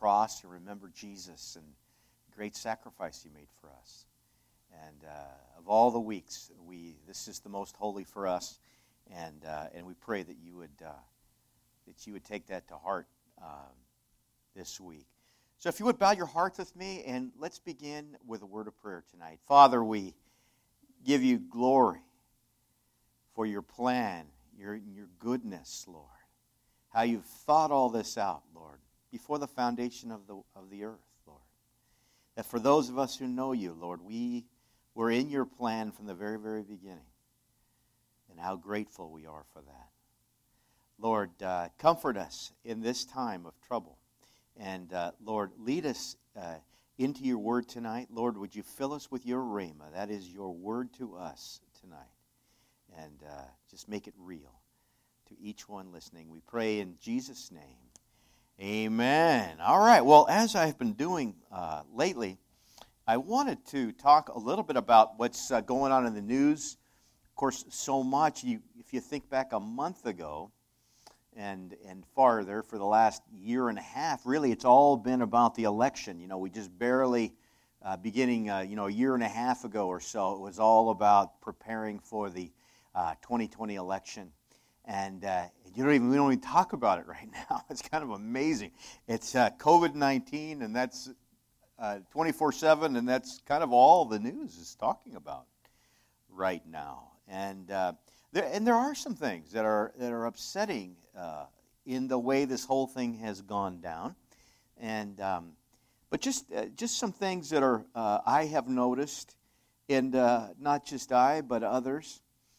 cross and remember Jesus and the great sacrifice He made for us. And of all the weeks, this is the most holy for us, and we pray that you would take that to heart this week. So if you would bow your hearts with me, and let's begin with a word of prayer tonight. Father, we give you glory for your plan, your goodness, Lord. How you've thought all this out, Lord, before the foundation of the earth, Lord. That for those of us who know you, Lord, we were in your plan from the very, very beginning. And how grateful we are for that. Lord, comfort us in this time of trouble. And, Lord, lead us into your word tonight. Lord, would you fill us with your rhema? That is your word to us tonight. And just make it real to each one listening. We pray in Jesus' name. Amen. All right. Well, as I've been doing lately, I wanted to talk a little bit about what's going on in the news. Of course, so much. If you think back a month ago, and farther for the last year and a half, really it's all been about the election. You know, we just barely, beginning, a year and a half ago or so, it was all about preparing for the 2020 election. And we don't even talk about it right now. It's kind of amazing. It's COVID-19, and that's 24/7, and that's kind of all the news is talking about right now. And there are some things that are upsetting in the way this whole thing has gone down, and but just some things that are I have noticed, and not just I but others,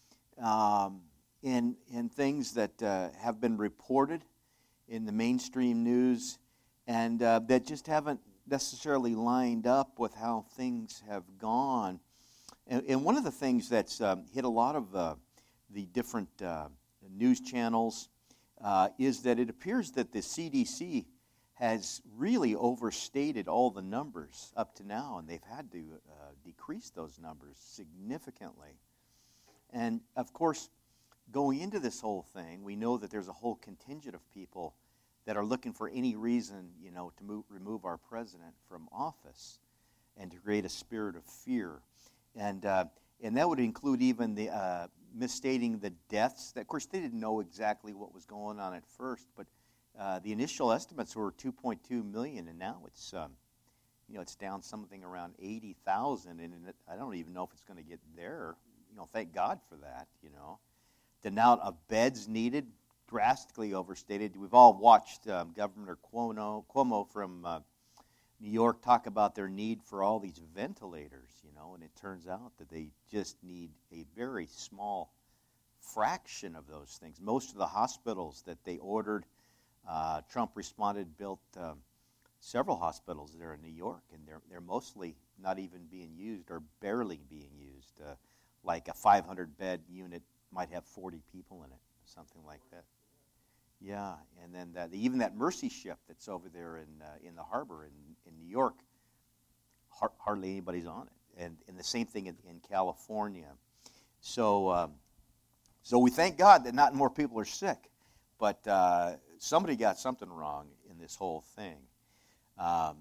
in things that have been reported in the mainstream news, and that just haven't necessarily lined up with how things have gone. And one of the things that's hit a lot of the different news channels is that it appears that the CDC has really overstated all the numbers up to now, and they've had to decrease those numbers significantly. And, of course, going into this whole thing, we know that there's a whole contingent of people that are looking for any reason, to remove our president from office and to create a spirit of fear. And that would include even the misstating the deaths. Of course, they didn't know exactly what was going on at first, but the initial estimates were 2.2 million, and now it's it's down something around 80,000, and I don't even know if it's going to get there. Thank God for that. The amount of beds needed, drastically overstated. We've all watched Governor Cuomo from New York talk about their need for all these ventilators, and it turns out that they just need a very small fraction of those things. Most of the hospitals that they ordered, Trump responded, built several hospitals there in New York, and they're mostly not even being used or barely being used. Like a 500-bed unit might have 40 people in it, something like that. Yeah, and then even that Mercy ship that's over there in the harbor in New York, hardly anybody's on it. And the same thing in California. So we thank God that not more people are sick, but somebody got something wrong in this whole thing. The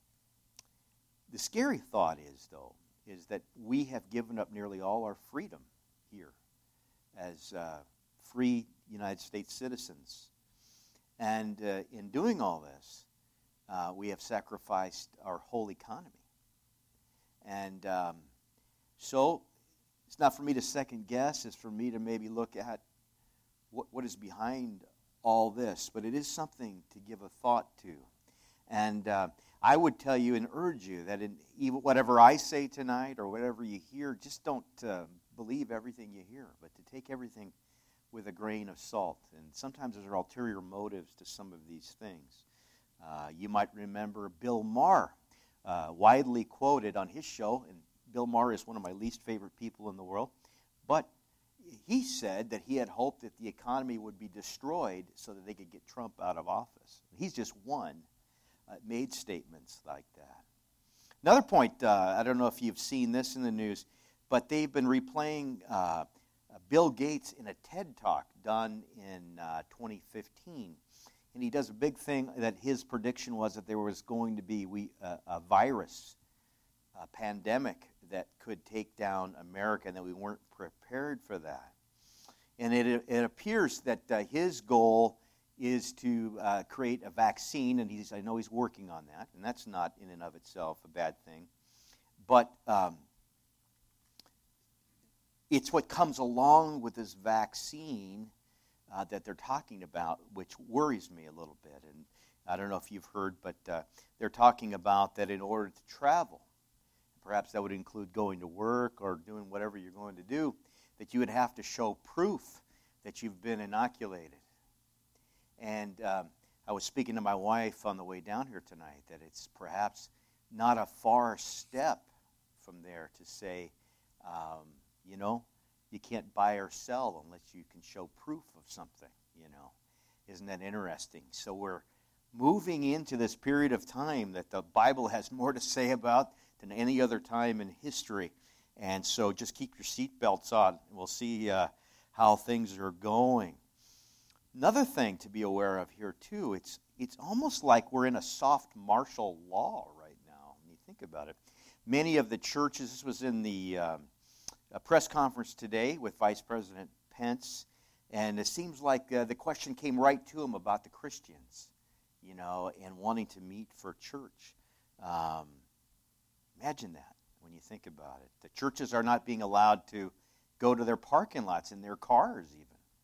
scary thought is that we have given up nearly all our freedom here as free United States citizens. And in doing all this, we have sacrificed our whole economy. And so it's not for me to second guess. It's for me to maybe look at what is behind all this. But it is something to give a thought to. And I would tell you and urge you that in even whatever I say tonight or whatever you hear, just don't believe everything you hear, but to take everything with a grain of salt. And sometimes there are ulterior motives to some of these things. You might remember Bill Maher, widely quoted on his show, and Bill Maher is one of my least favorite people in the world, but he said that he had hoped that the economy would be destroyed so that they could get Trump out of office. He's just one made statements like that. Another point, I don't know if you've seen this in the news, but they've been replaying Bill Gates in a TED Talk done in 2015. and he does a big thing that his prediction was that there was going to be a virus, a pandemic that could take down America, and that we weren't prepared for that. And it appears that his goal is to create a vaccine, and I know he's working on that, and that's not in and of itself a bad thing. But it's what comes along with this vaccine that they're talking about, which worries me a little bit. And I don't know if you've heard, but they're talking about that in order to travel, perhaps that would include going to work or doing whatever you're going to do, that you would have to show proof that you've been inoculated. And I was speaking to my wife on the way down here tonight that it's perhaps not a far step from there to say, you can't buy or sell unless you can show proof of something, Isn't that interesting? So we're moving into this period of time that the Bible has more to say about than any other time in history. And so just keep your seatbelts on, and we'll see how things are going. Another thing to be aware of here, too, it's almost like we're in a soft martial law right now, when you think about it. Many of the churches, this was in the press conference today with Vice President Pence, and it seems like the question came right to him about the Christians, and wanting to meet for church. Imagine that when you think about it. The churches are not being allowed to go to their parking lots in their cars even.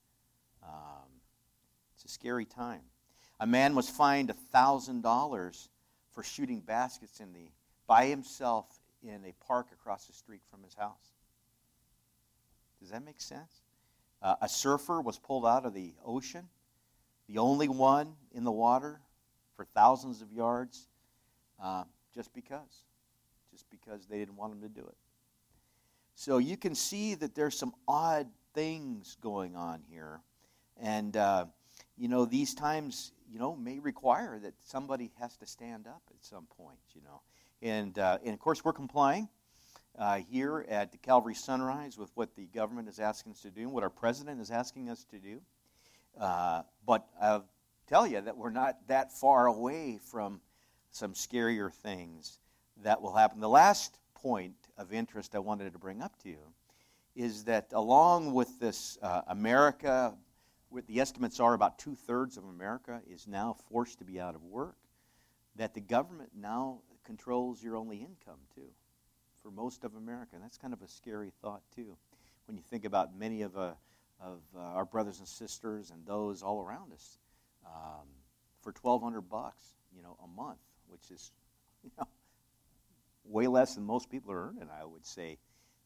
It's a scary time. A man was fined $1,000 for shooting baskets by himself in a park across the street from his house. Does that make sense? A surfer was pulled out of the ocean, the only one in the water for thousands of yards, just because they didn't want him to do it. So you can see that there's some odd things going on here. And, these times, may require that somebody has to stand up at some point, And of course, we're complying here at the Calvary Sunrise with what the government is asking us to do, what our president is asking us to do. But I'll tell you that we're not that far away from some scarier things that will happen. The last point of interest I wanted to bring up to you is that along with this America, what the estimates are about 2/3 of America is now forced to be out of work, that the government now controls your only income too for most of America. And that's kind of a scary thought too when you think about many of our brothers and sisters and those all around us for $1,200 a month, which is way less than most people are earning, I would say.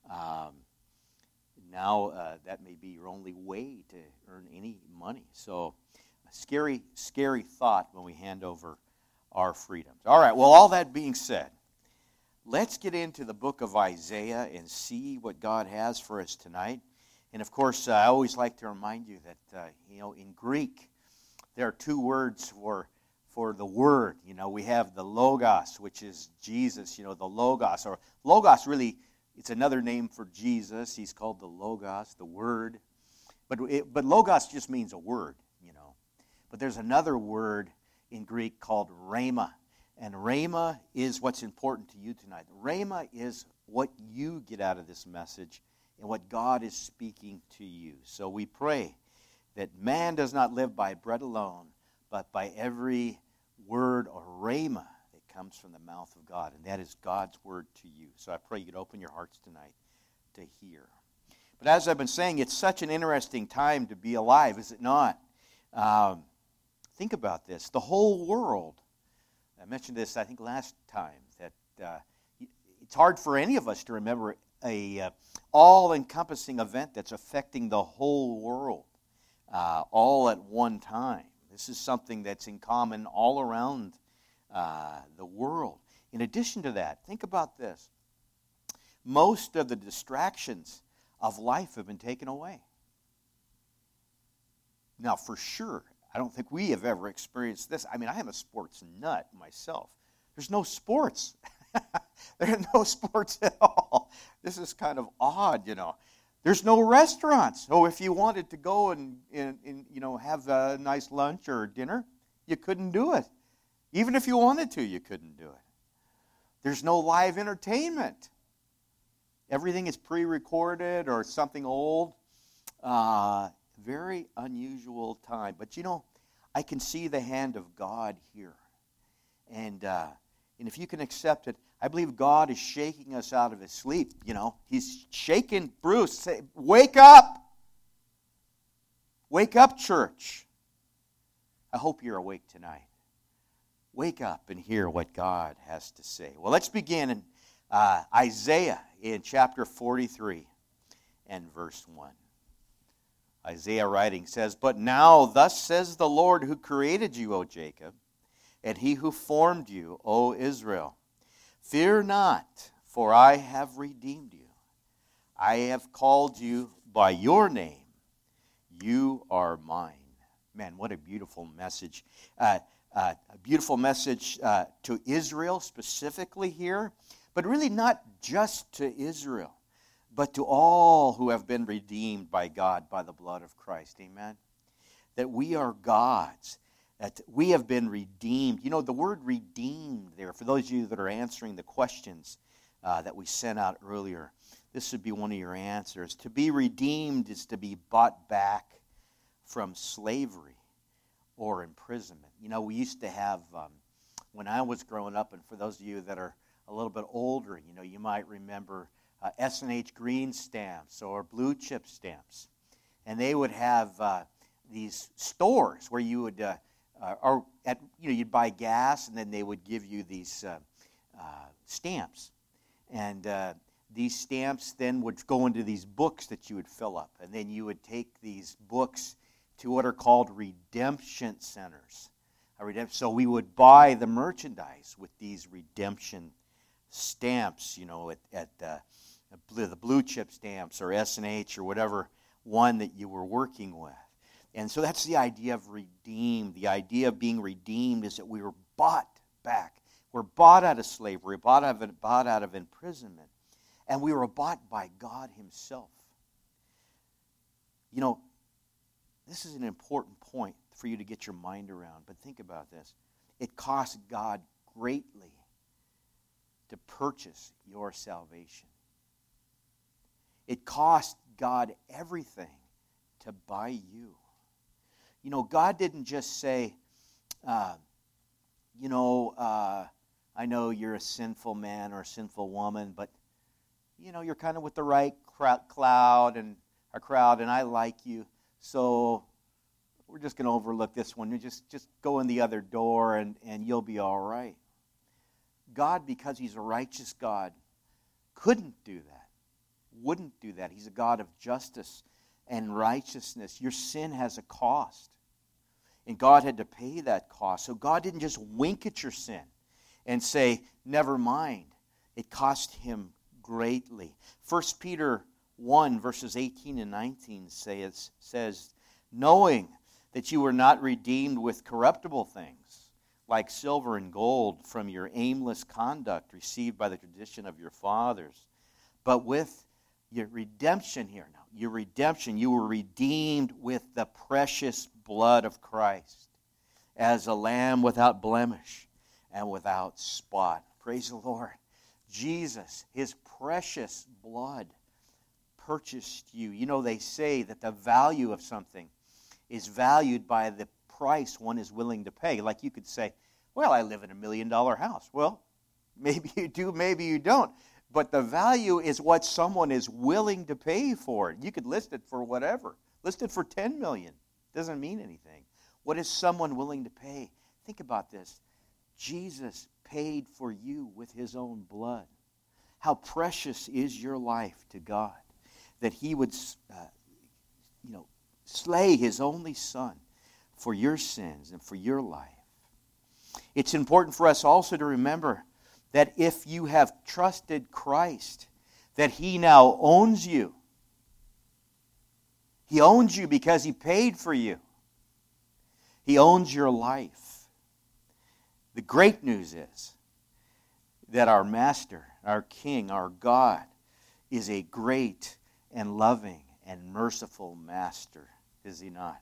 Now that may be your only way to earn any money. So a scary, scary thought when we hand over our freedoms. All right, well, all that being said, let's get into the book of Isaiah and see what God has for us tonight. And of course, I always like to remind you that, in Greek, there are two words for the Word. We have the Logos, which is Jesus, the Logos. Or Logos really, it's another name for Jesus. He's called the Logos, the Word. But Logos just means a word, But there's another word in Greek called Rhema. And Rhema is what's important to you tonight. Rhema is what you get out of this message and what God is speaking to you. So we pray that man does not live by bread alone, but by every word or rhema that comes from the mouth of God. And that is God's word to you. So I pray you'd open your hearts tonight to hear. But as I've been saying, it's such an interesting time to be alive, is it not? Think about this. The whole world, I mentioned this, I think, last time, that it's hard for any of us to remember a all-encompassing event that's affecting the whole world all at one time. This is something that's in common all around the world. In addition to that, think about this. Most of the distractions of life have been taken away. Now, for sure, I don't think we have ever experienced this. I mean, I am a sports nut myself. There's no sports. There are no sports at all. This is kind of odd, There's no restaurants. So if you wanted to go and have a nice lunch or dinner, You couldn't do it. Even if you wanted to, you couldn't do it. There's no live entertainment. Everything is pre-recorded or something old. Very unusual time. But I can see the hand of God here. And if you can accept it, I believe God is shaking us out of his sleep. He's shaking Bruce. Say, wake up! Wake up, church. I hope you're awake tonight. Wake up and hear what God has to say. Well, let's begin in Isaiah in chapter 43 and verse 1. Isaiah writing says, "But now thus says the Lord who created you, O Jacob, and he who formed you, O Israel. Fear not, for I have redeemed you. I have called you by your name. You are mine." Man, what a beautiful message. A beautiful message to Israel specifically here, but really not just to Israel, but to all who have been redeemed by God by the blood of Christ. Amen? That we are God's. That we have been redeemed. The word redeemed there, for those of you that are answering the questions that we sent out earlier, this would be one of your answers. To be redeemed is to be bought back from slavery or imprisonment. We used to have, when I was growing up, and for those of you that are a little bit older, you might remember S&H green stamps or blue chip stamps. And they would have these stores where you would, you'd buy gas, and then they would give you these stamps. And these stamps then would go into these books that you would fill up. And then you would take these books to what are called redemption centers. So we would buy the merchandise with these redemption stamps, at the blue chip stamps or S&H or whatever one that you were working with. And so that's the idea of redeemed. The idea of being redeemed is that we were bought back. We're bought out of slavery, bought out of imprisonment, and we were bought by God himself. This is an important point for you to get your mind around, but think about this. It cost God greatly to purchase your salvation. It cost God everything to buy you. God didn't just say, I know you're a sinful man or a sinful woman, but, you're kind of with the right crowd, and I like you. So we're just going to overlook this one. You just go in the other door and you'll be all right. God, because he's a righteous God, couldn't do that, wouldn't do that. He's a God of justice and righteousness. Your sin has a cost, and God had to pay that cost. So God didn't just wink at your sin and say, never mind. It cost him greatly. 1 Peter 1, verses 18 and 19 says, knowing that you were not redeemed with corruptible things, like silver and gold, from your aimless conduct received by the tradition of your fathers, but with your redemption here now. Your redemption, you were redeemed with the precious blood of Christ, as a lamb without blemish and without spot. Praise the Lord. Jesus, his precious blood purchased you. They say that the value of something is valued by the price one is willing to pay. Like you could say, well, I live in $1 million house. Well, maybe you do, maybe you don't. But the value is what someone is willing to pay for it. You could list it for whatever. List it for $10 million. Doesn't mean anything. What is someone willing to pay? Think about this. Jesus paid for you with his own blood. How precious is your life to God, that he would, slay his only son for your sins and for your life. It's important for us also to remember that if you have trusted Christ, that he now owns you. He owns you because he paid for you. He owns your life. The great news is that our Master, our King, our God, is a great and loving and merciful Master, is he not?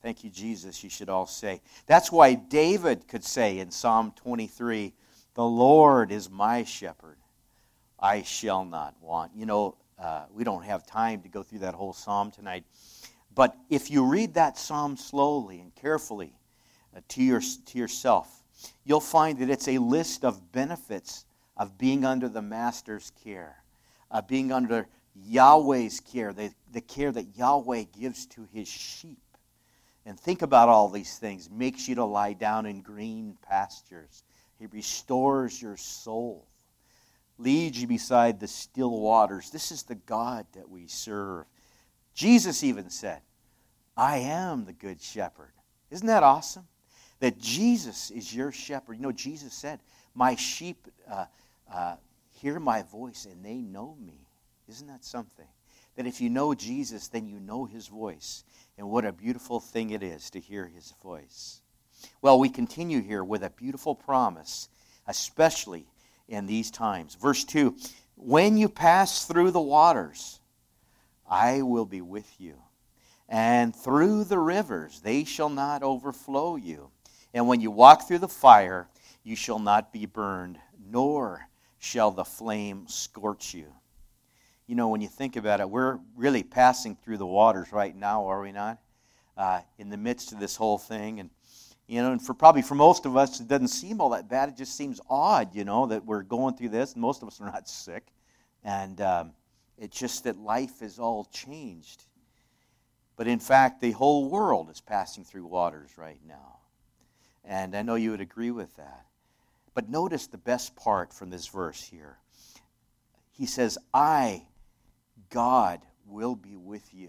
Thank you, Jesus, you should all say. That's why David could say in Psalm 23, the Lord is my shepherd, I shall not want. You know, we don't have time to go through that whole psalm tonight. But if you read that psalm slowly and carefully to yourself, you'll find that it's a list of benefits of being under the Master's care, being under Yahweh's care, the care that Yahweh gives to his sheep. And think about all these things. Makes you to lie down in green pastures. He restores your soul. Leads you beside the still waters. This is the God that we serve. Jesus even said, I am the good shepherd. Isn't that awesome? That Jesus is your shepherd. You know, Jesus said, my sheep hear my voice and they know me. Isn't that something? That if you know Jesus, then you know his voice. And what a beautiful thing it is to hear his voice. Well, we continue here with a beautiful promise, especially in these times. Verse 2, when you pass through the waters, I will be with you. And through the rivers, they shall not overflow you. And when you walk through the fire, you shall not be burned, nor shall the flame scorch you. You know, when you think about it, we're really passing through the waters right now, are we not? In the midst of this whole thing. And, you know, and for most of us, it doesn't seem all that bad. It just seems odd, you know, that we're going through this. And most of us are not sick. And it's just that life is all changed. But in fact, the whole world is passing through waters right now. And I know you would agree with that. But notice the best part from this verse here. He says, I, God, will be with you.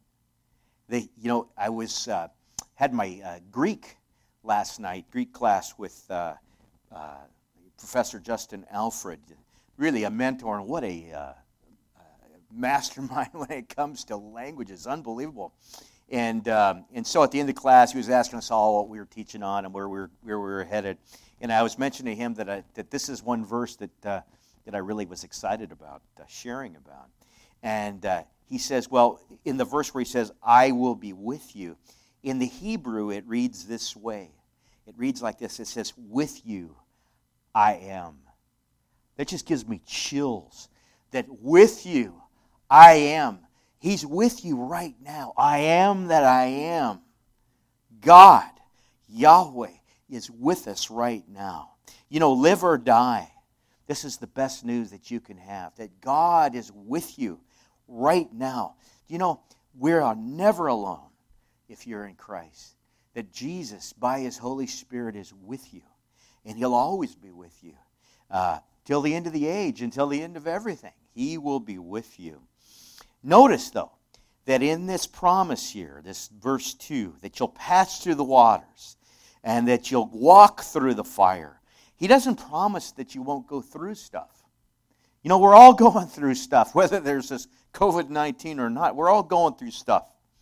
I had my Greek last night, Greek class with Professor Justin Alfred. Really a mentor, and what a mastermind when it comes to languages. Unbelievable. And so at the end of the class, he was asking us all what we were teaching on and where we were headed. And I was mentioning to him that this is one verse that I really was excited about sharing about. And he says, well, in the verse where he says, I will be with you, in the Hebrew it reads this way. It reads like this. It says, with you I am. That just gives me chills. That with you I am. He's with you right now. I am that I am. God, Yahweh, is with us right now. You know, live or die. This is the best news that you can have. That God is with you right now. You know, we are never alone if you're in Christ. That Jesus, by his Holy Spirit, is with you. And he'll always be with you. Till the end of the age, until the end of everything. He will be with you. Notice, though, that in this promise here, this verse 2, that you'll pass through the waters and that you'll walk through the fire. He doesn't promise that you won't go through stuff. You know, we're all going through stuff, whether there's this COVID-19 or not. We're all going through stuff.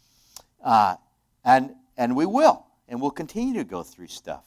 And we will. And we'll continue to go through stuff.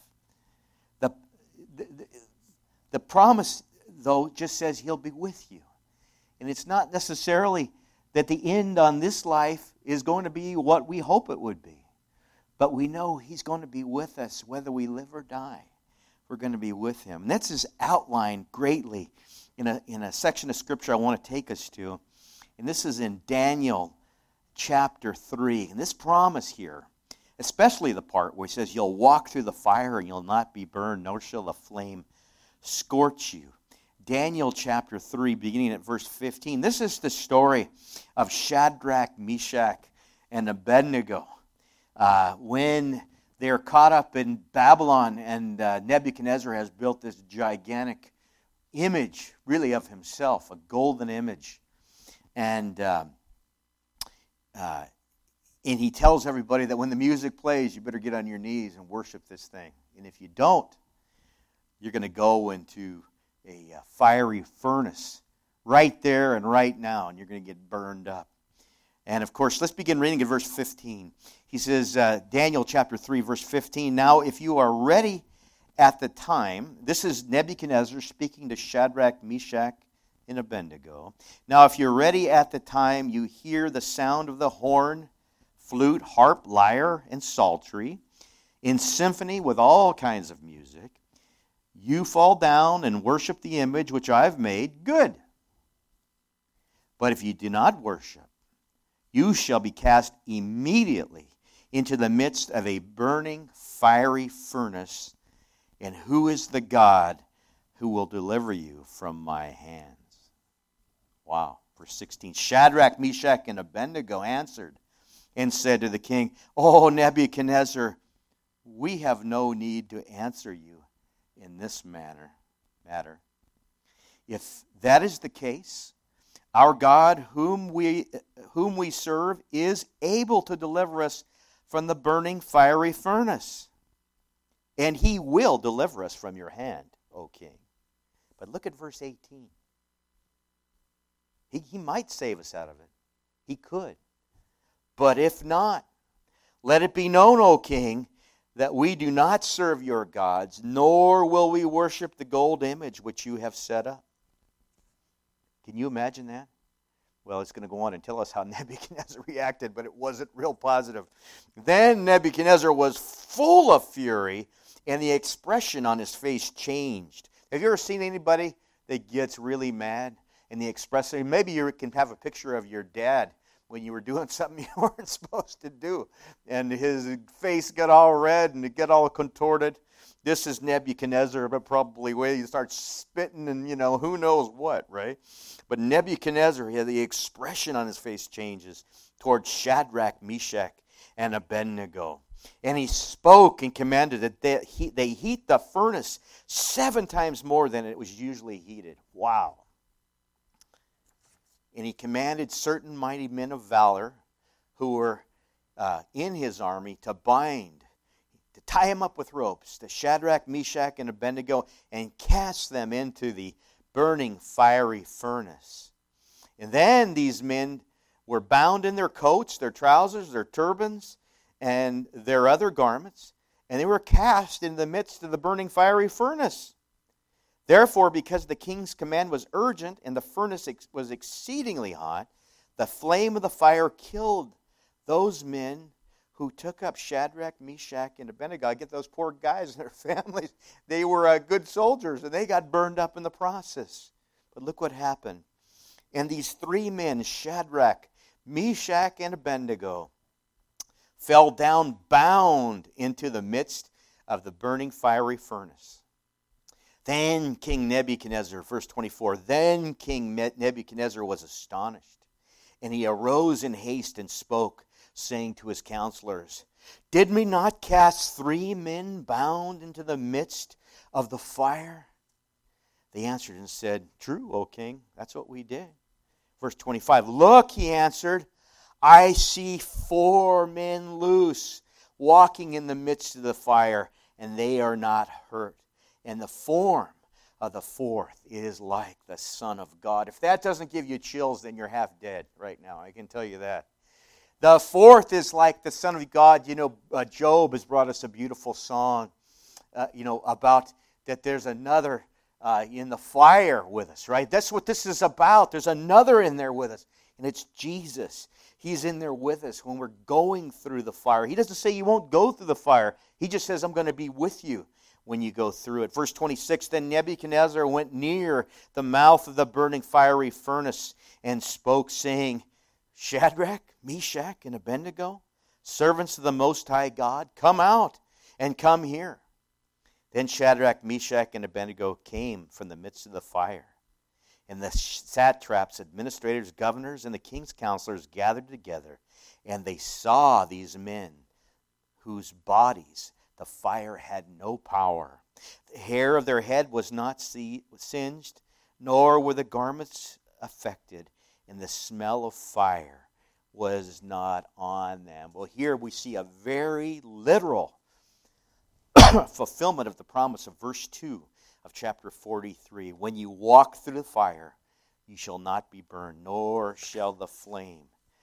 The promise, though, just says he'll be with you. And it's not necessarily that the end on this life is going to be what we hope it would be. But we know he's going to be with us whether we live or die. We're going to be with him. And this is outlined greatly in a section of Scripture I want to take us to. And this is in Daniel chapter 3. And this promise here, especially the part where he says, you'll walk through the fire and you'll not be burned, nor shall the flame scorch you. Daniel chapter 3, beginning at verse 15. This is the story of Shadrach, Meshach, and Abednego. When they're caught up in Babylon and Nebuchadnezzar has built this gigantic image, really of himself, a golden image. And he tells everybody that when the music plays, you better get on your knees and worship this thing. And if you don't, you're going to go into a fiery furnace right there and right now, and you're going to get burned up. And of course, let's begin reading at verse 15. He says, Daniel chapter 3, verse 15, now if you are ready at the time, this is Nebuchadnezzar speaking to Shadrach, Meshach, and Abednego. Now if you're ready at the time, you hear the sound of the horn, flute, harp, lyre, and psaltery, in symphony with all kinds of music, you fall down and worship the image which I have made, good. But if you do not worship, you shall be cast immediately into the midst of a burning, fiery furnace. And who is the God who will deliver you from my hands? Wow. Verse 16, Shadrach, Meshach, and Abednego answered and said to the king, O Nebuchadnezzar, we have no need to answer you in this matter. If that is the case, our God whom we serve is able to deliver us from the burning fiery furnace. And he will deliver us from your hand, O king. But look at verse 18. He might save us out of it. He could. But if not, let it be known, O king, that we do not serve your gods, nor will we worship the gold image which you have set up. Can you imagine that? Well, it's going to go on and tell us how Nebuchadnezzar reacted, but it wasn't real positive. Then Nebuchadnezzar was full of fury, and the expression on his face changed. Have you ever seen anybody that gets really mad? And the expression, maybe you can have a picture of your dad when you were doing something you weren't supposed to do. And his face got all red and it got all contorted. This is Nebuchadnezzar, but probably where you start spitting and, who knows what, right? But Nebuchadnezzar, the expression on his face changes towards Shadrach, Meshach, and Abednego. And he spoke and commanded that they heat the furnace 7 times more than it was usually heated. Wow. And he commanded certain mighty men of valor who were in his army to tie him up with ropes, to Shadrach, Meshach, and Abednego, and cast them into the burning fiery furnace. And then these men were bound in their coats, their trousers, their turbans, and their other garments, and they were cast in the midst of the burning fiery furnace. Therefore, because the king's command was urgent and the furnace was exceedingly hot, the flame of the fire killed those men who took up Shadrach, Meshach, and Abednego. Get those poor guys and their families. They were good soldiers, and they got burned up in the process. But look what happened. And these 3 men, Shadrach, Meshach, and Abednego, fell down bound into the midst of the burning fiery furnace. Then King Nebuchadnezzar, verse 24, then King Nebuchadnezzar was astonished, and he arose in haste and spoke, saying to his counselors, Did we not cast 3 men bound into the midst of the fire? They answered and said, True, O king, that's what we did. Verse 25, Look, he answered, I see 4 men loose, walking in the midst of the fire, and they are not hurt. And the form of the 4th is like the Son of God. If that doesn't give you chills, then you're half dead right now. I can tell you that. The 4th is like the Son of God. Job has brought us a beautiful song, about that there's another in the fire with us, right? That's what this is about. There's another in there with us, and it's Jesus. He's in there with us when we're going through the fire. He doesn't say you won't go through the fire. He just says, I'm going to be with you when you go through it. Verse 26, Then Nebuchadnezzar went near the mouth of the burning fiery furnace and spoke, saying, Shadrach, Meshach, and Abednego, servants of the Most High God, come out and come here. Then Shadrach, Meshach, and Abednego came from the midst of the fire. And the satraps, administrators, governors, and the king's counselors gathered together, and they saw these men whose bodies the fire had no power. The hair of their head was not singed, nor were the garments affected, and the smell of fire was not on them. Well, here we see a very literal fulfillment of the promise of verse 2 of chapter 43. When you walk through the fire, you shall not be burned, nor shall the flame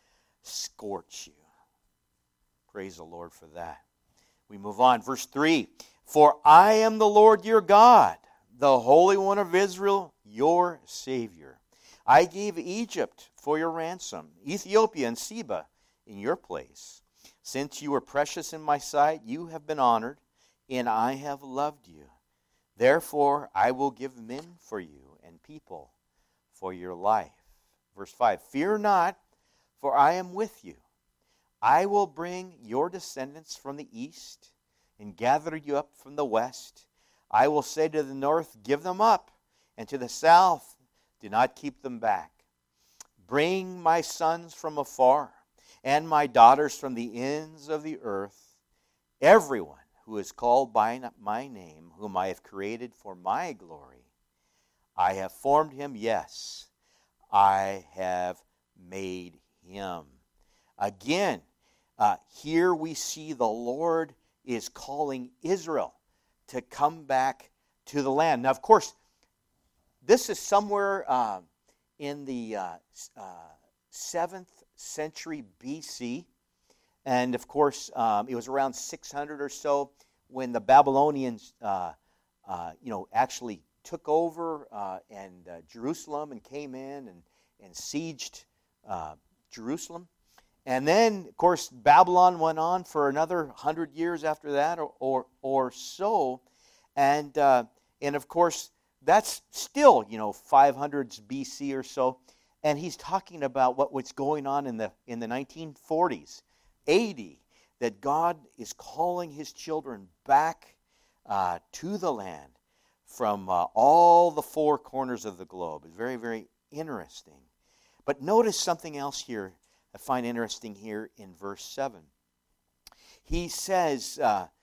scorch you. Praise the Lord for that. We move on. Verse 3, For I am the Lord your God, the Holy One of Israel, your Savior. I gave Egypt for your ransom, Ethiopia and Seba in your place. Since you were precious in my sight, you have been honored, and I have loved you. Therefore, I will give men for you and people for your life. Verse 5, fear not, for I am with you. I will bring your descendants from the east and gather you up from the west. I will say to the north, give them up, and to the south, do not keep them back. Bring my sons from afar, and my daughters from the ends of the earth. Everyone who is called by my name, whom I have created for my glory, I have formed him, yes, I have made him. Again, here we see the Lord is calling Israel to come back to the land. Now, of course, this is somewhere in the 7th century BC. And, of course, it was around 600 or so when the Babylonians, actually took over and Jerusalem and came in and sieged Jerusalem. And then, of course, Babylon went on for another 100 years after that or so. And of course, that's still, 500s BC or so. And he's talking about what was going on in the 1940s, 80, that God is calling his children back to the land from all the four corners of the globe. It's very, very interesting. But notice something else here I find interesting here in verse 7. He says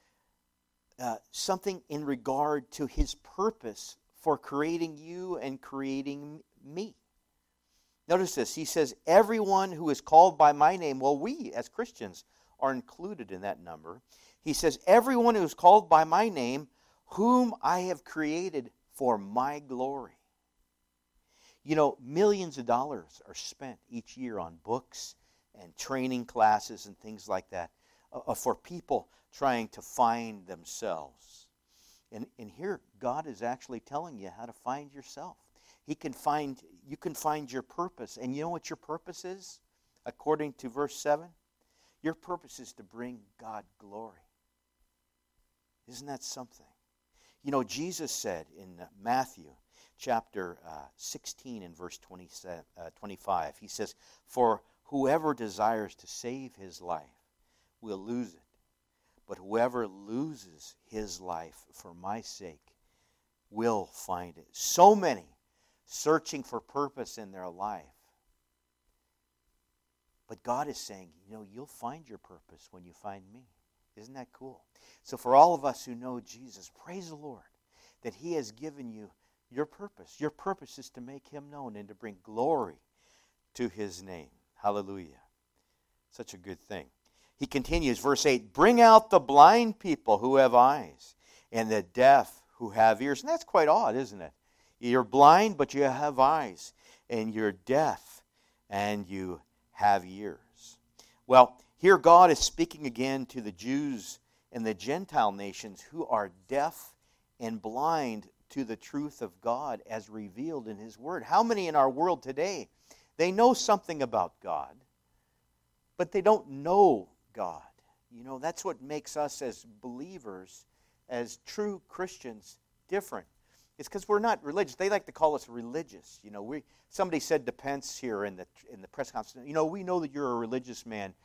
something in regard to his purpose for creating you and creating me. Notice this. He says, everyone who is called by my name, well, we as Christians are included in that number. He says, everyone who is called by my name, whom I have created for my glory. Millions of dollars are spent each year on books and training classes and things like that for people trying to find themselves. And here, God is actually telling you how to find yourself. You can find your purpose. And you know what your purpose is? According to verse 7? Your purpose is to bring God glory. Isn't that something? Jesus said in Matthew chapter 16 and verse 25, he says, for whoever desires to save his life will lose it. But whoever loses his life for my sake will find it. So many searching for purpose in their life. But God is saying, you'll find your purpose when you find me. Isn't that cool? So for all of us who know Jesus, praise the Lord that he has given you your purpose. Your purpose is to make him known and to bring glory to his name. Hallelujah. Such a good thing. He continues, verse 8, bring out the blind people who have eyes and the deaf who have ears. And that's quite odd, isn't it? You're blind, but you have eyes. And you're deaf, and you have ears. Well, here God is speaking again to the Jews and the Gentile nations who are deaf and blind to the truth of God as revealed in his word. How many in our world today, they know something about God, but they don't know God? That's what makes us as believers, as true Christians, different. It's because we're not religious. They like to call us religious. Somebody said to Pence here in the press conference, we know that you're a religious man.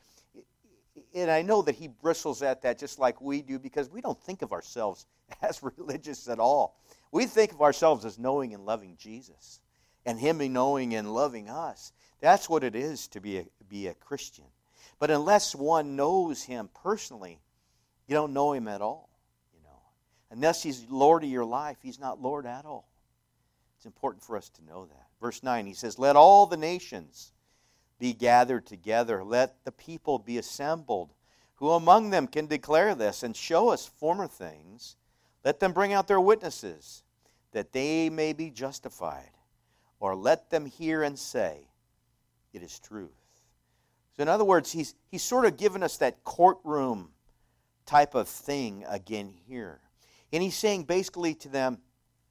And I know that he bristles at that just like we do, because we don't think of ourselves as religious at all. We think of ourselves as knowing and loving Jesus, and him knowing and loving us. That's what it is to be a Christian. But unless one knows him personally, you don't know him at all. Unless he's Lord of your life, he's not Lord at all. It's important for us to know that. Verse 9, he says, let all the nations be gathered together. Let the people be assembled. Who among them can declare this and show us former things? Let them bring out their witnesses, that they may be justified. Or let them hear and say, it is truth. So in other words, he's sort of given us that courtroom type of thing again here. And he's saying basically to them,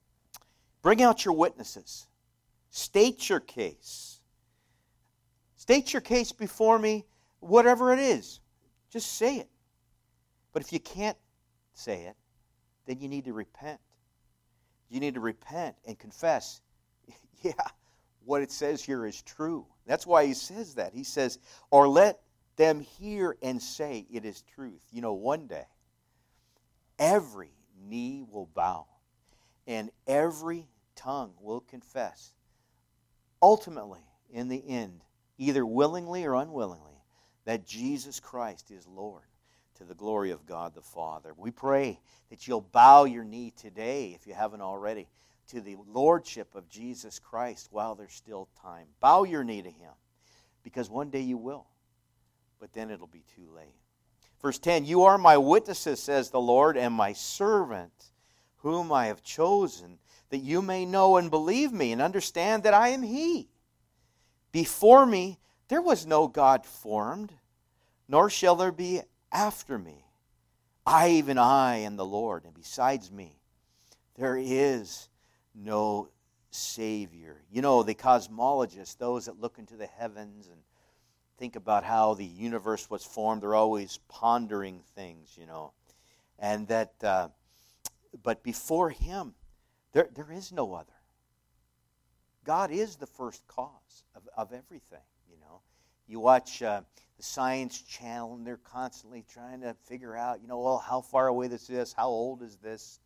bring out your witnesses. State your case. State your case before me, whatever it is. Just say it. But if you can't say it, then you need to repent. You need to repent and confess, yeah, what it says here is true. That's why he says that. He says, or let them hear and say it is truth. You know, one day, every knee will bow and every tongue will confess. Ultimately, in the end, either willingly or unwillingly, that Jesus Christ is Lord, to the glory of God the Father. We pray that you'll bow your knee today, if you haven't already, to the lordship of Jesus Christ while there's still time. Bow your knee to him, because one day you will, but then it'll be too late. Verse 10, you are my witnesses, says the Lord, and my servant, whom I have chosen, that you may know and believe me and understand that I am he. Before me there was no God formed, nor shall there be after me. Even I am the Lord, and besides me there is no Savior. You know, the cosmologists, those that look into the heavens and think about how the universe was formed, they're always pondering things, you know. And that, but before him, there is no other. God is the first cause of everything, you know. You watch the Science Channel, and they're constantly trying to figure out, you know, well, how far away this is, how old is this?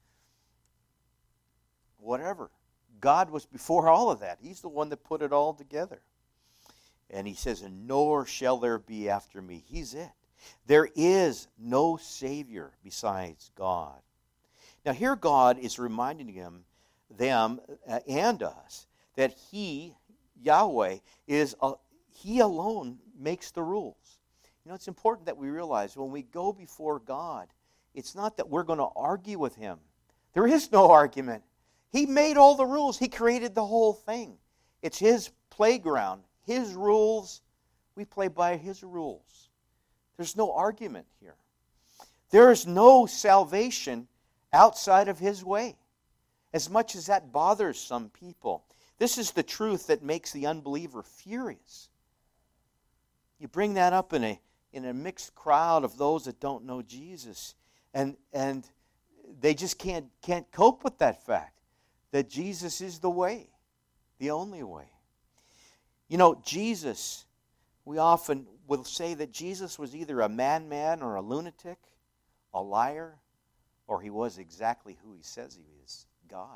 Whatever. God was before all of that. He's the one that put it all together. And he says, and nor shall there be after me. He's it. There is no Savior besides God. Now here God is reminding them and us that he, Yahweh, he alone makes the rules. You know, it's important that we realize when we go before God, it's not that we're going to argue with him. There is no argument. He made all the rules. He created the whole thing. It's his playground, his rules. We play by his rules. There's no argument here. There is no salvation outside of his way, as much as that bothers some people. This is the truth that makes the unbeliever furious. You bring that up in a mixed crowd of those that don't know Jesus, and they just can't cope with that fact that Jesus is the way, the only way. You know, Jesus, we often will say that Jesus was either a madman or a lunatic, a liar, or he was exactly who he says he is, God.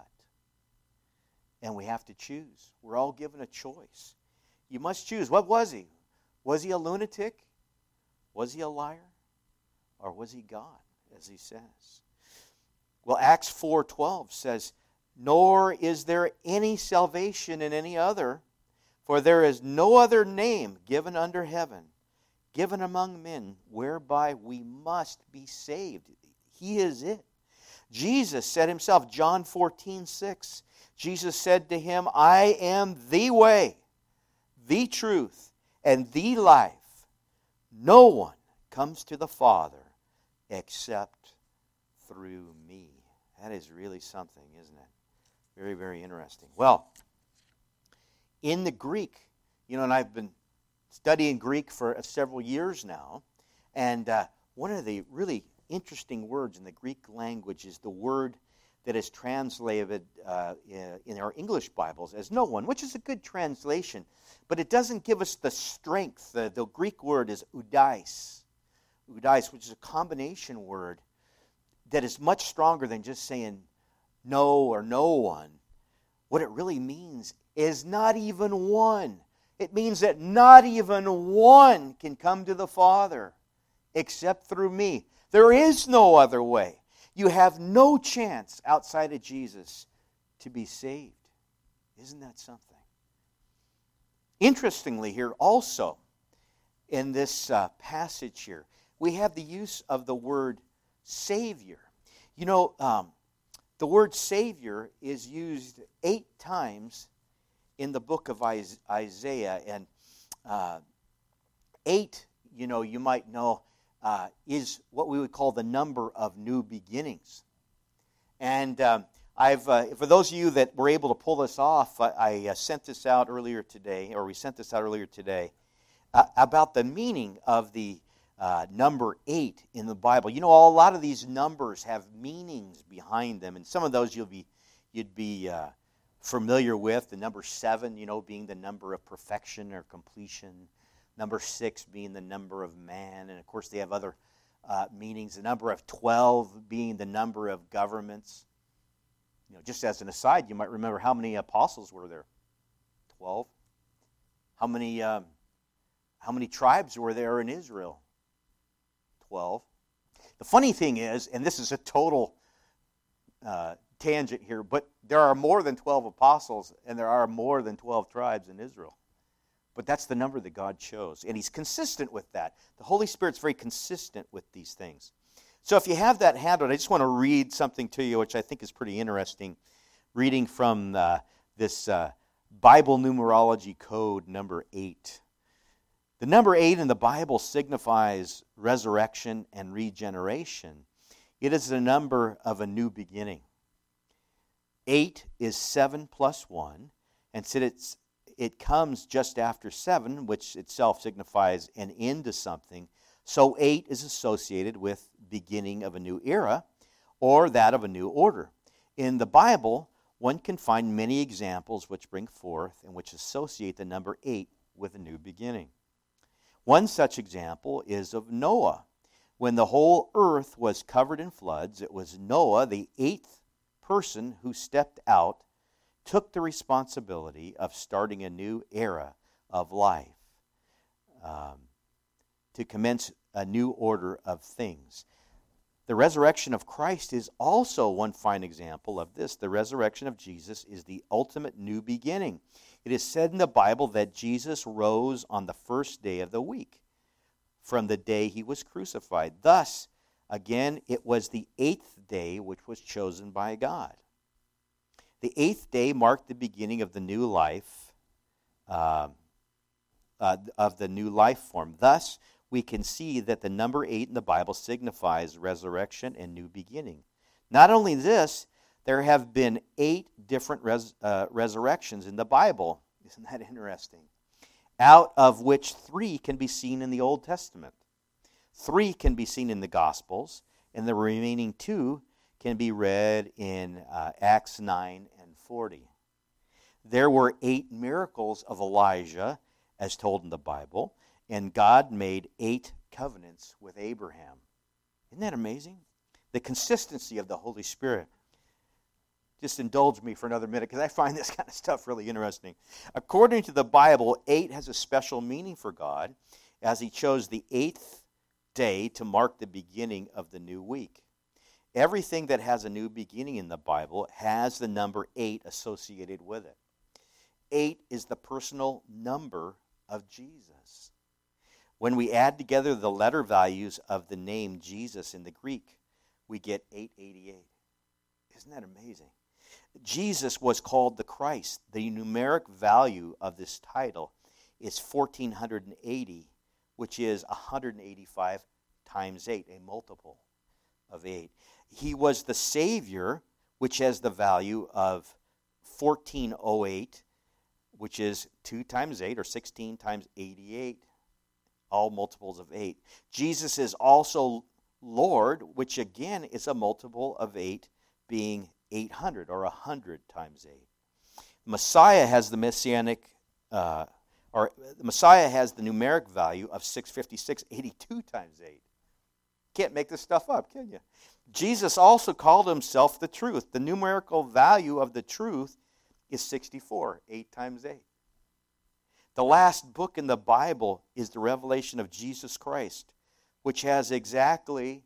And we have to choose. We're all given a choice. You must choose. What was he? Was he a lunatic? Was he a liar? Or was he God, as he says? Well, Acts 4:12 says, nor is there any salvation in any other, for there is no other name given under heaven, given among men, whereby we must be saved. He is it. Jesus said himself, John 14:6, Jesus said to him, I am the way, the truth, and the life. No one comes to the Father except through me. That is really something, isn't it? Very, very interesting. Well, in the Greek, you know, and I've been studying Greek for several years now, and one of the really interesting words in the Greek language is the word that is translated in our English Bibles as no one, which is a good translation, but it doesn't give us the strength. The Greek word is oudais, which is a combination word that is much stronger than just saying no or no one. What it really means is not even one. It means that not even one can come to the Father except through me. There is no other way. You have no chance outside of Jesus to be saved. Isn't that something? Interestingly here also, in this passage here, we have the use of the word Savior. You know, the word Savior is used 8 times in the book of Isaiah. And 8, you know, you might know, is what we would call the number of new beginnings. And for those of you that were able to pull this off, I sent this out earlier today, or we sent this out earlier today, about the meaning of the number 8 in the Bible. You know, a lot of these numbers have meanings behind them, and some of those you'd be familiar with. The number 7, being the number of perfection or completion. Number 6 being the number of man, and of course they have other meanings. The number of 12 being the number of governments. Just as an aside, you might remember how many apostles were there? 12. How many tribes were there in Israel? 12. The funny thing is, and this is a total tangent here, but there are more than 12 apostles and there are more than 12 tribes in Israel. But that's the number that God chose, and He's consistent with that. The Holy Spirit's very consistent with these things. So if you have that handout, I just want to read something to you, which I think is pretty interesting, reading from this Bible numerology code number 8. The number 8 in the Bible signifies resurrection and regeneration. It is the number of a new beginning. 8 is 7 plus 1, and since it comes just after 7, which itself signifies an end to something, so 8 is associated with beginning of a new era or that of a new order. In the Bible, one can find many examples which bring forth and which associate the number 8 with a new beginning. One such example is of Noah. When the whole earth was covered in floods, it was Noah, the 8th person who stepped out, took the responsibility of starting a new era of life, to commence a new order of things. The resurrection of Christ is also one fine example of this. The resurrection of Jesus is the ultimate new beginning. It is said in the Bible that Jesus rose on the first day of the week, from the day He was crucified. Thus, again, it was the 8th day which was chosen by God. The 8th day marked the beginning of the new life, of the new life form. Thus, we can see that the number 8 in the Bible signifies resurrection and new beginning. Not only this, there have been 8 different resurrections in the Bible. Isn't that interesting? Out of which 3 can be seen in the Old Testament. 3 can be seen in the Gospels, and the remaining 2 can be read in Acts 9 and 40. There were 8 miracles of Elijah, as told in the Bible, and God made 8 covenants with Abraham. Isn't that amazing? The consistency of the Holy Spirit. Just indulge me for another minute because I find this kind of stuff really interesting. According to the Bible, 8 has a special meaning for God as He chose the 8th day to mark the beginning of the new week. Everything that has a new beginning in the Bible has the number 8 associated with it. 8 is the personal number of Jesus. When we add together the letter values of the name Jesus in the Greek, we get 888. Isn't that amazing? Jesus was called the Christ. The numeric value of this title is 1480, which is 185 times 8, a multiple of 8. He was the Savior, which has the value of 1408, which is 2 times 8, or 16 times 88, all multiples of 8. Jesus is also Lord, which again is a multiple of 8, being 800, or 100 times 8. Messiah has the Messiah has the numeric value of 656, 82 times 8. Can't make this stuff up, can you? Jesus also called Himself the truth. The numerical value of the truth is 64, 8 times 8. The last book in the Bible is the revelation of Jesus Christ, which has exactly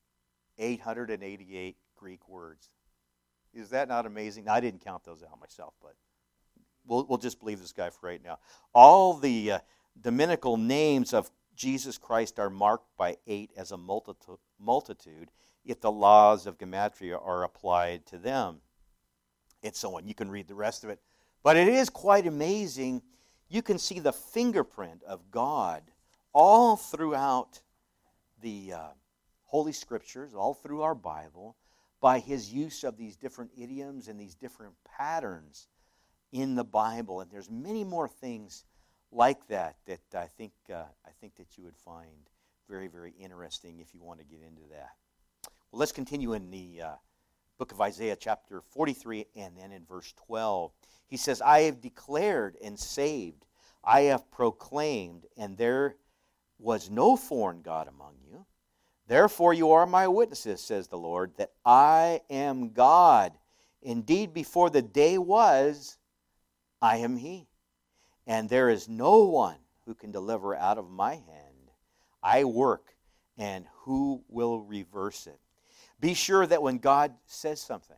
888 Greek words. Is that not amazing? Now, I didn't count those out myself, but we'll just believe this guy for right now. All the dominical names of Jesus Christ are marked by 8 as a multitude if the laws of Gematria are applied to them, and so on. You can read the rest of it. But it is quite amazing. You can see the fingerprint of God all throughout the Holy Scriptures, all through our Bible, by His use of these different idioms and these different patterns in the Bible. And there's many more things like that I think that you would find very, very interesting if you want to get into that. Well, let's continue in the book of Isaiah chapter 43 and then in verse 12. He says, I have declared and saved. I have proclaimed, and there was no foreign God among you. Therefore you are my witnesses, says the Lord, that I am God. Indeed, before the day was, I am He. And there is no one who can deliver out of my hand. I work, and who will reverse it? Be sure that when God says something,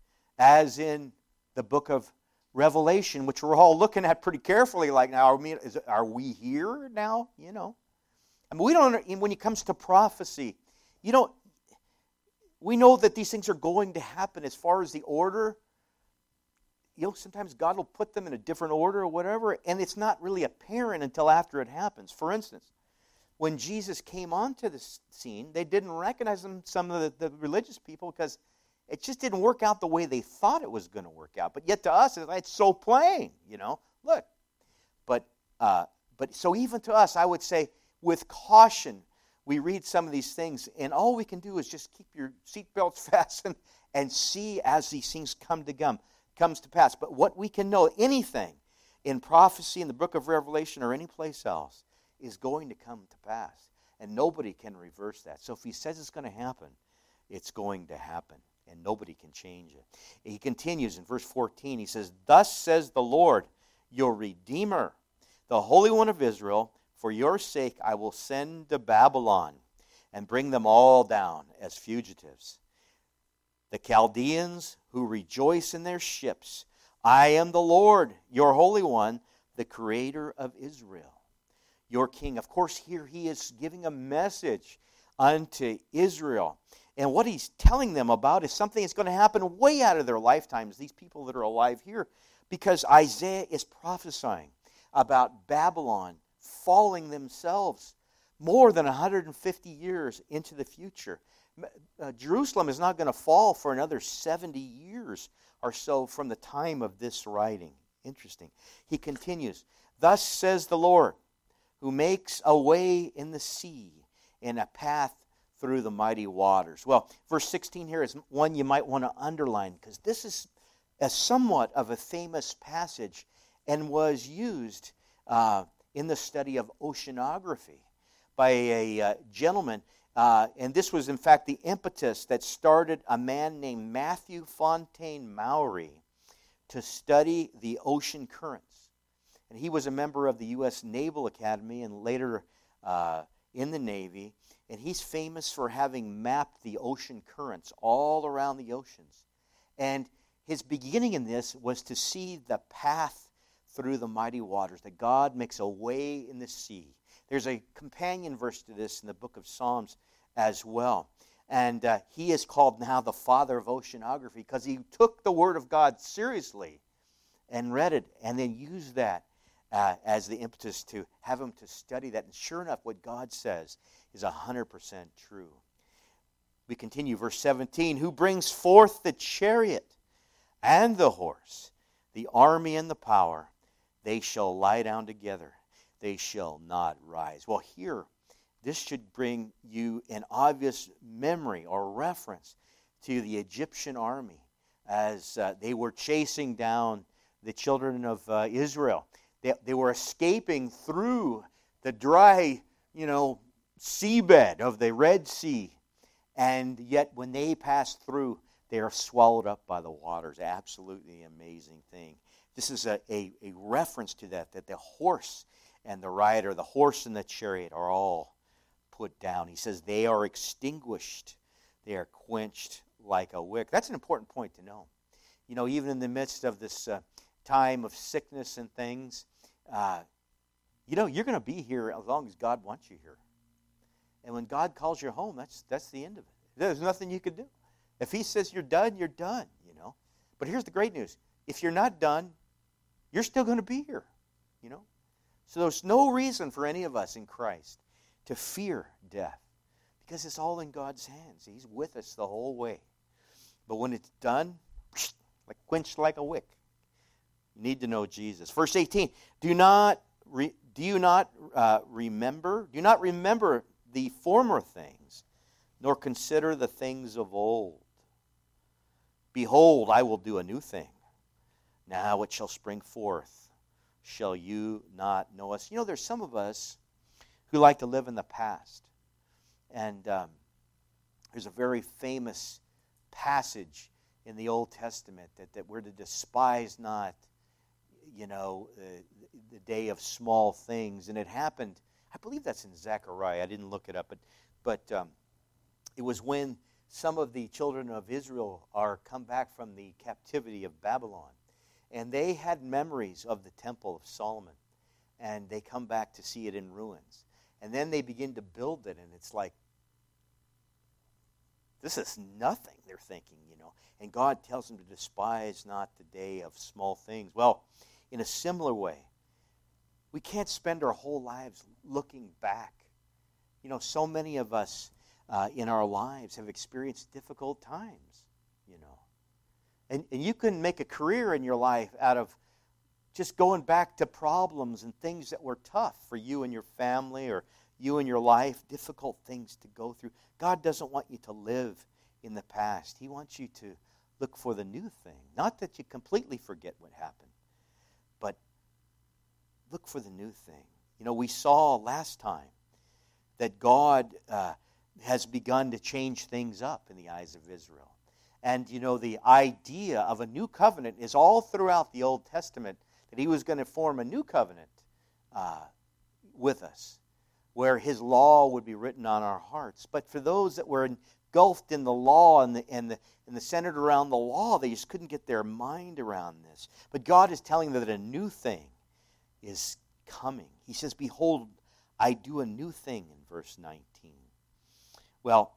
as in the book of Revelation, which we're all looking at pretty carefully, like now, are we here now? You know, I mean, we don't. When it comes to prophecy, you know, we know that these things are going to happen. As far as the order, you know, sometimes God will put them in a different order or whatever, and it's not really apparent until after it happens. For instance, when Jesus came onto the scene, they didn't recognize him, some of the religious people, because it just didn't work out the way they thought it was going to work out. But yet to us, it's so plain, you know. Look, but so even to us, I would say, with caution, we read some of these things, and all we can do is just keep your seatbelts fastened and see as these things comes to pass. But what we can know, anything in prophecy in the book of Revelation or any place else, is going to come to pass. And nobody can reverse that. So if he says it's going to happen, it's going to happen. And nobody can change it. He continues in verse 14. He says, Thus says the Lord, your Redeemer, the Holy One of Israel, for your sake I will send to Babylon and bring them all down as fugitives. The Chaldeans who rejoice in their ships. I am the Lord, your Holy One, the Creator of Israel, your King. Of course, here he is giving a message unto Israel. And what he's telling them about is something that's going to happen way out of their lifetimes, these people that are alive here, because Isaiah is prophesying about Babylon falling themselves more than 150 years into the future. Jerusalem is not going to fall for another 70 years or so from the time of this writing. Interesting. He continues, Thus says the Lord, who makes a way in the sea and a path through the mighty waters. Well, verse 16 here is one you might want to underline, because this is a somewhat of a famous passage and was used in the study of oceanography by a gentleman. And this was, in fact, the impetus that started a man named Matthew Fontaine Maury to study the ocean currents. And he was a member of the U.S. Naval Academy and later in the Navy. And he's famous for having mapped the ocean currents all around the oceans. And his beginning in this was to see the path through the mighty waters, that God makes a way in the sea. There's a companion verse to this in the book of Psalms as well. And he is called now the father of oceanography because he took the Word of God seriously and read it and then used that as the impetus to have him to study that. And sure enough, what God says is 100% true. We continue, verse 17. Who brings forth the chariot and the horse, the army and the power? They shall lie down together. They shall not rise. Well, here, this should bring you an obvious memory or reference to the Egyptian army as they were chasing down the children of Israel. They were escaping through the dry, seabed of the Red Sea. And yet when they passed through, they are swallowed up by the waters. Absolutely amazing thing. This is a reference to that the horse and the rider, the horse and the chariot are all put down. He says they are extinguished. They are quenched like a wick. That's an important point to know. Even in the midst of this time of sickness and things, you're going to be here as long as God wants you here. And when God calls you home, that's the end of it. There's nothing you can do. If he says you're done, you're done, But here's the great news. If you're not done, you're still going to be here, So there's no reason for any of us in Christ to fear death because it's all in God's hands. He's with us the whole way. But when it's done, quenched like a wick, you need to know Jesus. Verse 18, do you not remember the former things, nor consider the things of old. Behold, I will do a new thing. Now it shall spring forth. Shall you not know us? You know, there's some of us who like to live in the past. And there's a very famous passage in the Old Testament that we're to despise not, the day of small things. And it happened, I believe that's in Zechariah. I didn't look it up, but it was when some of the children of Israel are come back from the captivity of Babylon. And they had memories of the Temple of Solomon. And they come back to see it in ruins. And then they begin to build it, and it's like, this is nothing, they're thinking, And God tells them to despise not the day of small things. Well, in a similar way, we can't spend our whole lives looking back. So many of us in our lives have experienced difficult times, And you can make a career in your life out of just going back to problems and things that were tough for you and your family or you and your life, difficult things to go through. God doesn't want you to live in the past. He wants you to look for the new thing. Not that you completely forget what happened, but look for the new thing. We saw last time that God has begun to change things up in the eyes of Israel. And, the idea of a new covenant is all throughout the Old Testament, that he was going to form a new covenant with us, where his law would be written on our hearts. But for those that were engulfed in the law and the centered around the law, they just couldn't get their mind around this. But God is telling them that a new thing is coming. He says, behold, I do a new thing in verse 19. Well,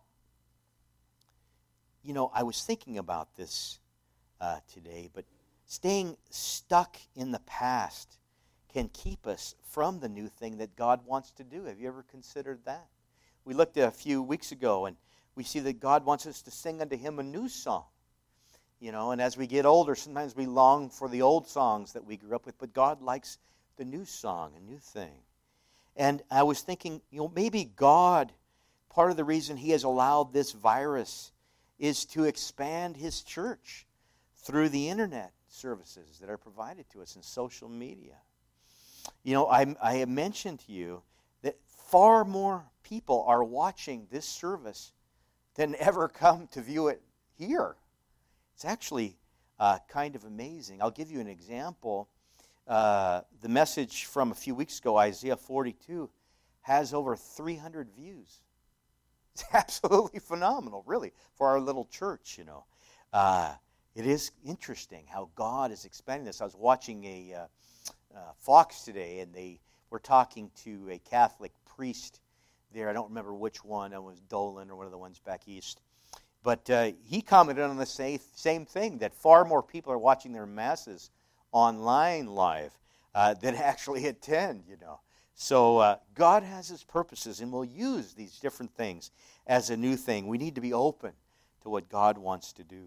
I was thinking about this today, but staying stuck in the past can keep us from the new thing that God wants to do. Have you ever considered that? We looked at a few weeks ago, and we see that God wants us to sing unto him a new song. And as we get older, sometimes we long for the old songs that we grew up with, but God likes the new song, a new thing. And I was thinking, maybe God, part of the reason he has allowed this virus is to expand his church through the internet services that are provided to us in social media. I have mentioned to you that far more people are watching this service than ever come to view it here. It's actually kind of amazing. I'll give you an example. The message from a few weeks ago, Isaiah 42, has over 300 views. It's absolutely phenomenal, really, for our little church, It is interesting how God is expanding this. I was watching a Fox today, and they were talking to a Catholic priest there. I don't remember which one. It was Dolan or one of the ones back east. But he commented on the same thing, that far more people are watching their masses online live than actually attend, So God has his purposes, and will use these different things as a new thing. We need to be open to what God wants to do.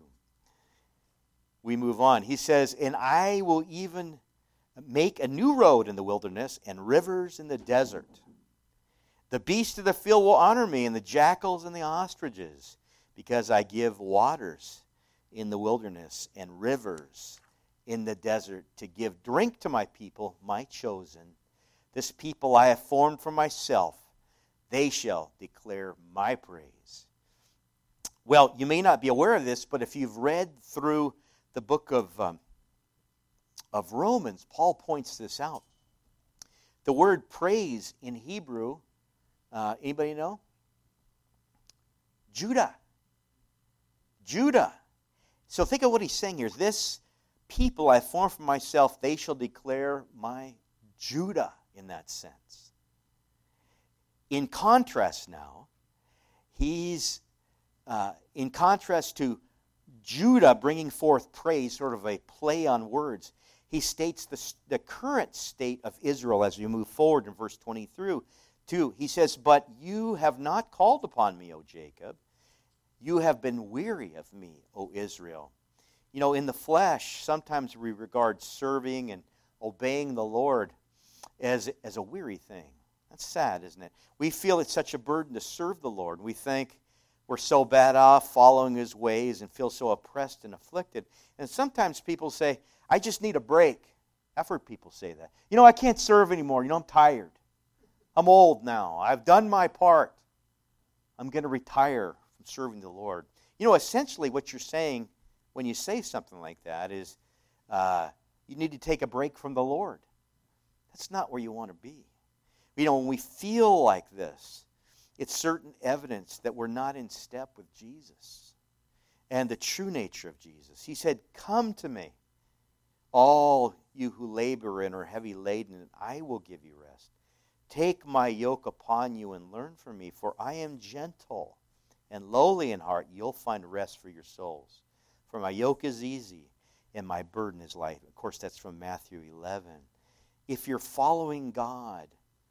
We move on. He says, and I will even make a new road in the wilderness and rivers in the desert. The beasts of the field will honor me, and the jackals and the ostriches, because I give waters in the wilderness and rivers in the desert to give drink to my people, my chosen. This people I have formed for myself. They shall declare my praise. Well, you may not be aware of this, but if you've read through the book of Romans, Paul points this out. The word praise in Hebrew, anybody know? Judah. Judah. So think of what he's saying here. This people I formed for myself, they shall declare my Judah in that sense. In contrast now, he's in contrast to Judah bringing forth praise, sort of a play on words, he states the current state of Israel as we move forward in verse 22. He says, but you have not called upon me, O Jacob. You have been weary of me, O Israel. In the flesh, sometimes we regard serving and obeying the Lord as a weary thing. That's sad, isn't it? We feel it's such a burden to serve the Lord. We think we're so bad off following His ways and feel so oppressed and afflicted. And sometimes people say, I just need a break. I've heard people say that. I can't serve anymore. I'm tired. I'm old now. I've done my part. I'm going to retire from serving the Lord. Essentially what you're saying when you say something like that is you need to take a break from the Lord. That's not where you want to be. When we feel like this, it's certain evidence that we're not in step with Jesus and the true nature of Jesus. He said, come to me, all you who labor and are heavy laden, and I will give you rest. Take my yoke upon you and learn from me, for I am gentle and lowly in heart. You'll find rest for your souls. For my yoke is easy and my burden is light. Of course, that's from Matthew 11. If you're following God,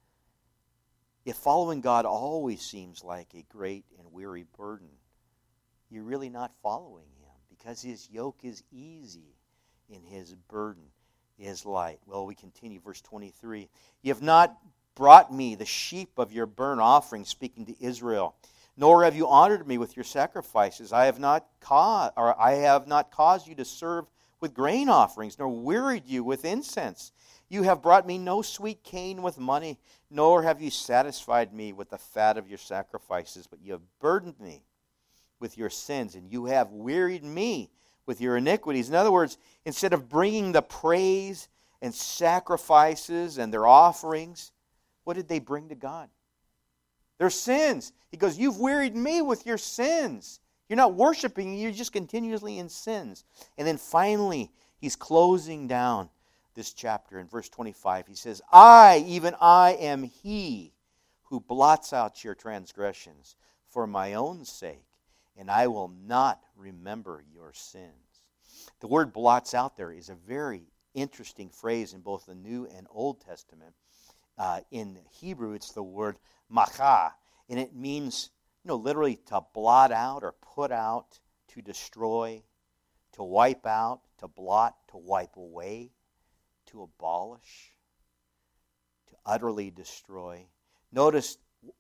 if following God always seems like a great and weary burden, you're really not following Him, because His yoke is easy and His burden is light. Well, we continue, verse 23. You have not brought me the sheep of your burnt offering, speaking to Israel, nor have you honored me with your sacrifices. I have not caused you to serve with grain offerings, nor wearied you with incense. You have brought me no sweet cane with money, nor have you satisfied me with the fat of your sacrifices, but you have burdened me with your sins, and you have wearied me with your iniquities. In other words, instead of bringing the praise and sacrifices and their offerings, what did they bring to God? Their sins. He goes, you've wearied me with your sins. You're not worshiping, you're just continuously in sins. And then finally, he's closing down this chapter in verse 25. He says, even I am He who blots out your transgressions for my own sake, and I will not remember your sins. The word blots out there is a very interesting phrase in both the New and Old Testament. In Hebrew, it's the word macha, and it means, literally to blot out or put out, to destroy, to wipe out, to blot, to wipe away, to abolish, to utterly destroy. Notice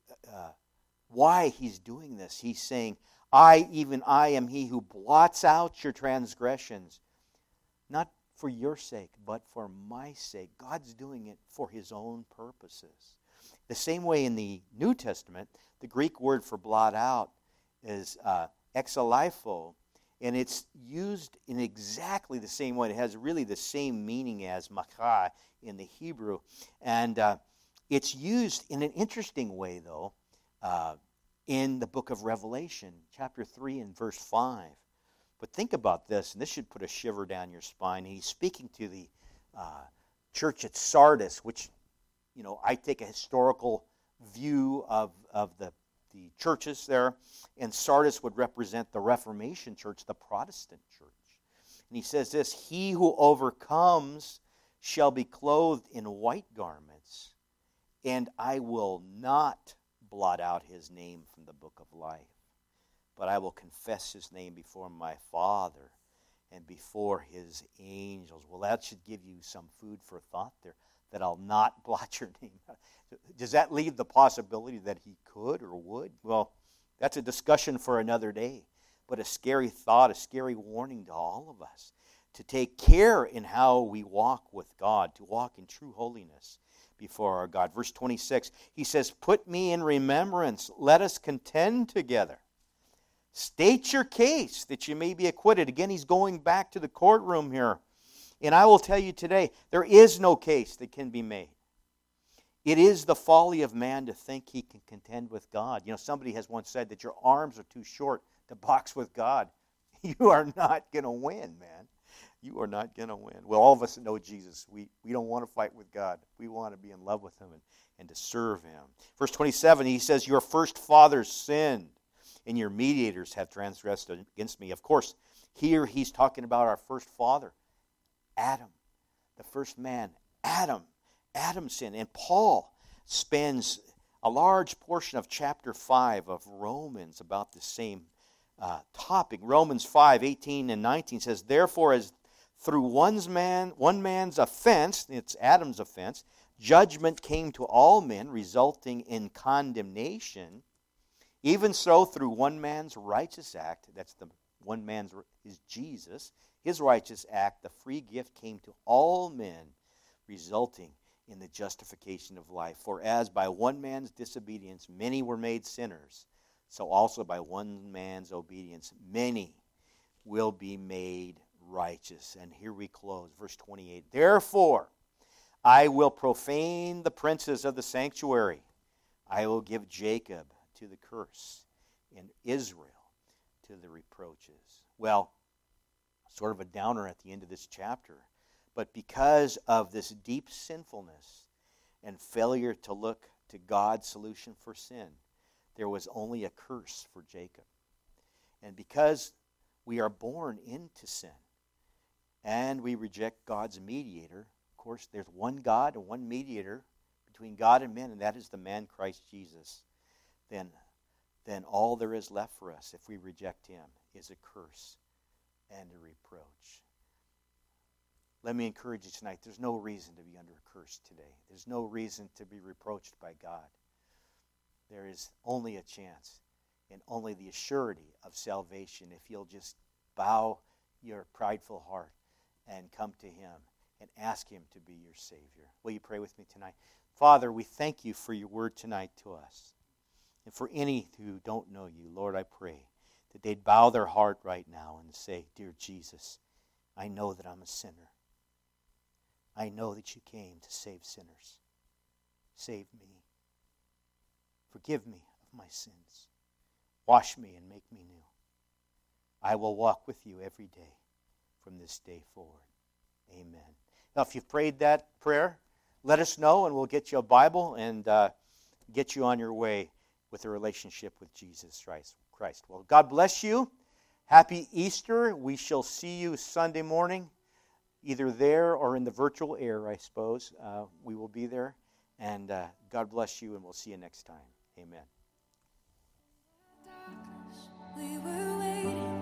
why he's doing this. He's saying, even I am He who blots out your transgressions, not for your sake, but for my sake. God's doing it for His own purposes. The same way in the New Testament, the Greek word for blot out is exalipho, and it's used in exactly the same way. It has really the same meaning as macha in the Hebrew. And it's used in an interesting way, though, in the book of Revelation, chapter 3 and verse 5. But think about this, and this should put a shiver down your spine. He's speaking to the church at Sardis, which, I take a historical view of the churches there, and Sardis would represent the Reformation church, the Protestant church. And he says this, He who overcomes shall be clothed in white garments, and I will not blot out his name from the book of life, but I will confess his name before my Father and before His angels. Well, that should give you some food for thought there, that I'll not blot your name out. Does that leave the possibility that He could or would? Well, that's a discussion for another day. But a scary thought, a scary warning to all of us, to take care in how we walk with God, to walk in true holiness before our God. Verse 26, he says, put me in remembrance, let us contend together. State your case that you may be acquitted. Again, he's going back to the courtroom here. And I will tell you today, there is no case that can be made. It is the folly of man to think he can contend with God. Somebody has once said that your arms are too short to box with God. You are not going to win, man. You are not going to win. Well, all of us that know Jesus, we don't want to fight with God. We want to be in love with Him and to serve Him. Verse 27, he says, your first fathers sinned, and your mediators have transgressed against me. Of course, here he's talking about our first father, Adam, the first man, Adam. Adam sinned. And Paul spends a large portion of chapter 5 of Romans about the same topic. Romans 5:18 and 19 says, therefore, as through one man's offense, it's Adam's offense, judgment came to all men, resulting in condemnation. Even so, through one man's righteous act, that's the one man's is Jesus, his righteous act, the free gift came to all men, resulting in the justification of life. For as by one man's disobedience many were made sinners, so also by one man's obedience many will be made righteous. And here we close, verse 28. Therefore, I will profane the princes of the sanctuary. I will give Jacob to the curse, and Israel to the reproaches. Well, sort of a downer at the end of this chapter. But because of this deep sinfulness and failure to look to God's solution for sin, there was only a curse for Jacob. And because we are born into sin and we reject God's mediator, of course, there's one God and one mediator between God and men, and that is the man Christ Jesus. Then all there is left for us, if we reject him, is a curse and a reproach. Let me encourage you tonight, there's no reason to be under a curse today. There's no reason to be reproached by God. There is only a chance and only the assurity of salvation if you'll just bow your prideful heart and come to him and ask him to be your Savior. Will you pray with me tonight? Father, we thank you for your word tonight to us. And for any who don't know you, Lord, I pray that they'd bow their heart right now and say, Dear Jesus, I know that I'm a sinner. I know that you came to save sinners. Save me. Forgive me of my sins. Wash me and make me new. I will walk with you every day from this day forward. Amen. Now, if you've prayed that prayer, let us know and we'll get you a Bible and get you on your way with a relationship with Jesus Christ. Well, God bless you. Happy Easter. We shall see you Sunday morning, either there or in the virtual air, I suppose. We will be there. And God bless you, and we'll see you next time. Amen. We were waiting.